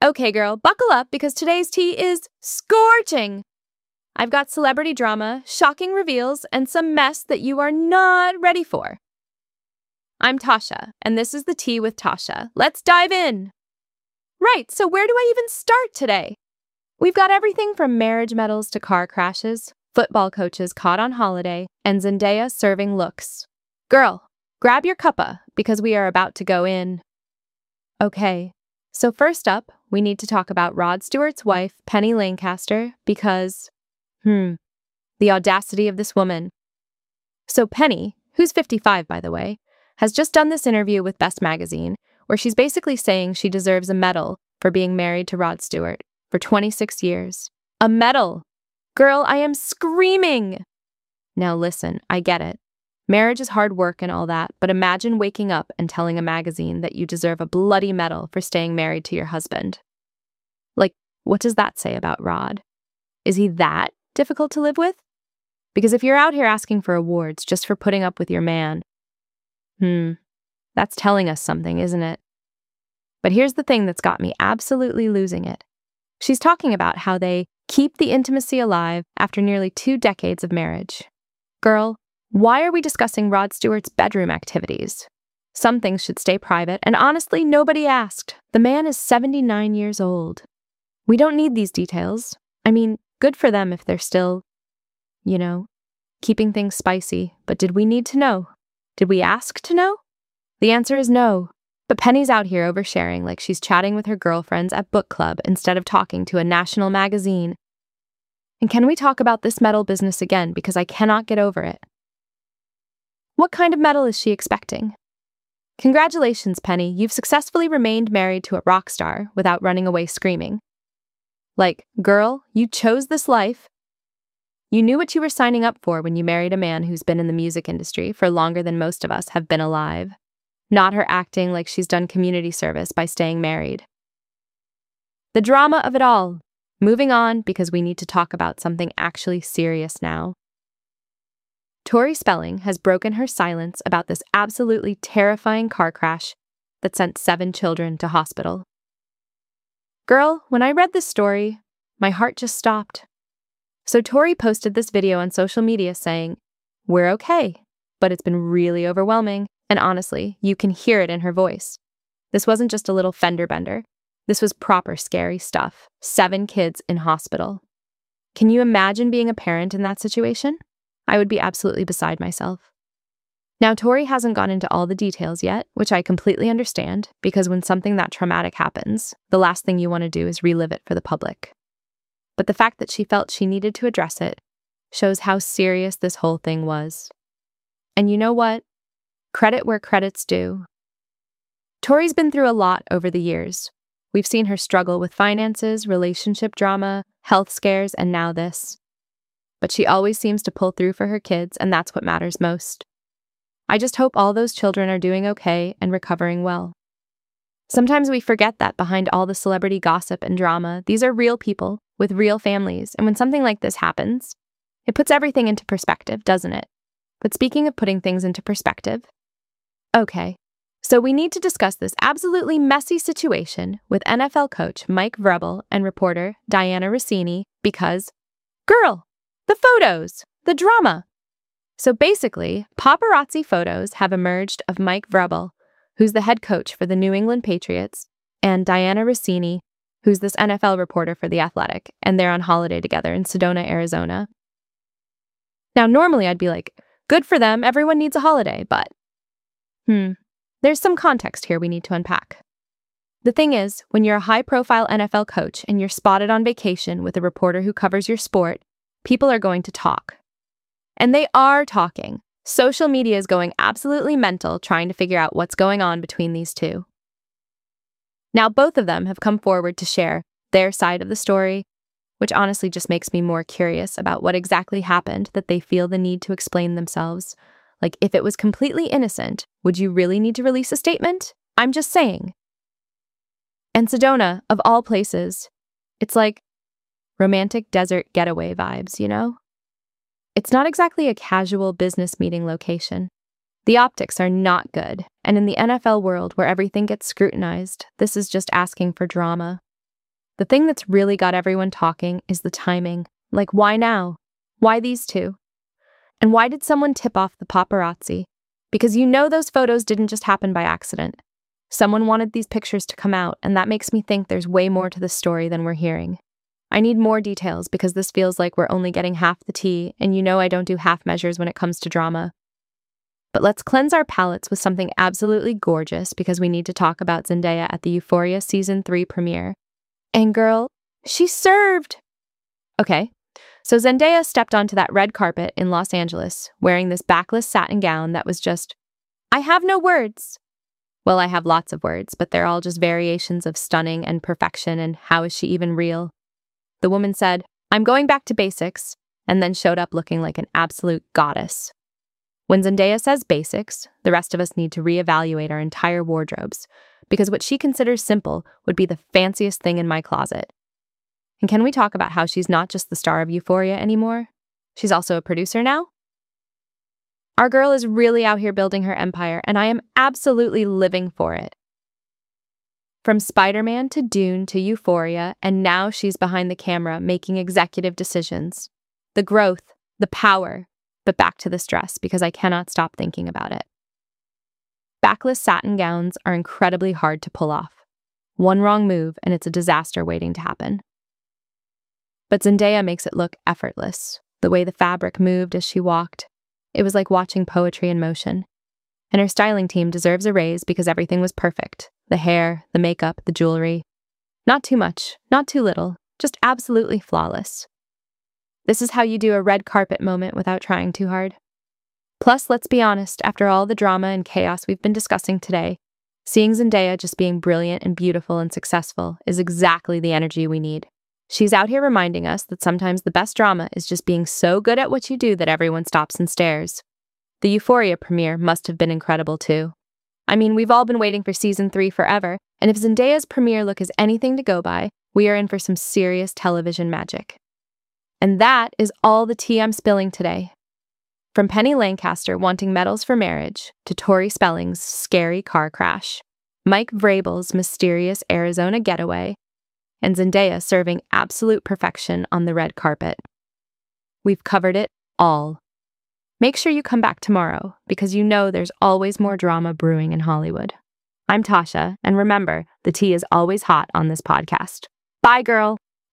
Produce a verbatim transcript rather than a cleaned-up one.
Okay, girl, buckle up because today's tea is scorching. I've got celebrity drama, shocking reveals, and some mess that you are not ready for. I'm Tasha, and this is the Tea with Tasha. Let's dive in. Right, so where do I even start today? We've got everything from marriage medals to car crashes, football coaches caught on holiday, and Zendaya serving looks. Girl, grab your cuppa because we are about to go in. Okay, so first up, we need to talk about Rod Stewart's wife, Penny Lancaster, because, hmm, the audacity of this woman. So Penny, who's fifty-five by the way, has just done this interview with Best Magazine, where she's basically saying she deserves a medal for being married to Rod Stewart for twenty-six years. A medal! Girl, I am screaming! Now listen, I get it. Marriage is hard work and all that, but imagine waking up and telling a magazine that you deserve a bloody medal for staying married to your husband. Like, what does that say about Rod? Is he that difficult to live with? Because if you're out here asking for awards just for putting up with your man, hmm, that's telling us something, isn't it? But here's the thing that's got me absolutely losing it. She's talking about how they keep the intimacy alive after nearly two decades of marriage. Girl, why are we discussing Rod Stewart's bedroom activities? Some things should stay private, and honestly, nobody asked. The man is seventy-nine years old. We don't need these details. I mean, good for them if they're still, you know, keeping things spicy, but did we need to know? Did we ask to know? The answer is no. But Penny's out here oversharing like she's chatting with her girlfriends at book club instead of talking to a national magazine. And can we talk about this medal business again, because I cannot get over it. What kind of medal is she expecting? Congratulations, Penny, you've successfully remained married to a rock star without running away screaming. Like, girl, you chose this life. You knew what you were signing up for when you married a man who's been in the music industry for longer than most of us have been alive. Not her acting like she's done community service by staying married. The drama of it all. Moving on because we need to talk about something actually serious now. Tori Spelling has broken her silence about this absolutely terrifying car crash that sent seven children to hospital. Girl, when I read this story, my heart just stopped. So Tori posted this video on social media saying, "We're okay, but it's been really overwhelming, and honestly, you can hear it in her voice. This wasn't just a little fender bender. This was proper scary stuff. Seven kids in hospital. Can you imagine being a parent in that situation? I would be absolutely beside myself." Now, Tori hasn't gone into all the details yet, which I completely understand, because when something that traumatic happens, the last thing you want to do is relive it for the public. But the fact that she felt she needed to address it shows how serious this whole thing was. And you know what? Credit where credit's due. Tori's been through a lot over the years. We've seen her struggle with finances, relationship drama, health scares, and now this. But she always seems to pull through for her kids, and that's what matters most. I just hope all those children are doing okay and recovering well. Sometimes we forget that behind all the celebrity gossip and drama, these are real people with real families, and when something like this happens, it puts everything into perspective, doesn't it? But speaking of putting things into perspective, okay, so we need to discuss this absolutely messy situation with N F L coach Mike Vrabel and reporter Diana Rossini because, girl, the photos, the drama. So basically, paparazzi photos have emerged of Mike Vrabel, who's the head coach for the New England Patriots, and Diana Rossini, who's this N F L reporter for The Athletic, and they're on holiday together in Sedona, Arizona. Now, normally I'd be like, good for them, everyone needs a holiday, but hmm, there's some context here we need to unpack. The thing is, when you're a high-profile N F L coach and you're spotted on vacation with a reporter who covers your sport, people are going to talk. And they are talking. Social media is going absolutely mental trying to figure out what's going on between these two. Now, both of them have come forward to share their side of the story, which honestly just makes me more curious about what exactly happened that they feel the need to explain themselves. Like, if it was completely innocent, would you really need to release a statement? I'm just saying. And Sedona, of all places, it's like romantic desert getaway vibes, you know? It's not exactly a casual business meeting location. The optics are not good, and in the N F L world where everything gets scrutinized, this is just asking for drama. The thing that's really got everyone talking is the timing. Like, why now? Why these two? And why did someone tip off the paparazzi? Because you know those photos didn't just happen by accident. Someone wanted these pictures to come out, and that makes me think there's way more to the story than we're hearing. I need more details because this feels like we're only getting half the tea, and you know I don't do half measures when it comes to drama. But let's cleanse our palates with something absolutely gorgeous because we need to talk about Zendaya at the Euphoria Season three premiere. And girl, she served! Okay, so Zendaya stepped onto that red carpet in Los Angeles wearing this backless satin gown that was just, I have no words. Well, I have lots of words, but they're all just variations of stunning and perfection, and how is she even real? The woman said, I'm going back to basics, and then showed up looking like an absolute goddess. When Zendaya says basics, the rest of us need to reevaluate our entire wardrobes, because what she considers simple would be the fanciest thing in my closet. And can we talk about how she's not just the star of Euphoria anymore? She's also a producer now? Our girl is really out here building her empire, and I am absolutely living for it. From Spider-Man to Dune to Euphoria, and now she's behind the camera making executive decisions. The growth, the power, but back to this dress because I cannot stop thinking about it. Backless satin gowns are incredibly hard to pull off. One wrong move and it's a disaster waiting to happen. But Zendaya makes it look effortless. The way the fabric moved as she walked, it was like watching poetry in motion. And her styling team deserves a raise because everything was perfect. The hair, the makeup, the jewelry. Not too much, not too little, just absolutely flawless. This is how you do a red carpet moment without trying too hard. Plus, let's be honest, after all the drama and chaos we've been discussing today, seeing Zendaya just being brilliant and beautiful and successful is exactly the energy we need. She's out here reminding us that sometimes the best drama is just being so good at what you do that everyone stops and stares. The Euphoria premiere must have been incredible too. I mean, we've all been waiting for season three forever, and if Zendaya's premiere look is anything to go by, we are in for some serious television magic. And that is all the tea I'm spilling today. From Penny Lancaster wanting medals for marriage, to Tori Spelling's scary car crash, Mike Vrabel's mysterious Arizona getaway, and Zendaya serving absolute perfection on the red carpet. We've covered it all. Make sure you come back tomorrow, because you know there's always more drama brewing in Hollywood. I'm Tasha, and remember, the tea is always hot on this podcast. Bye, girl!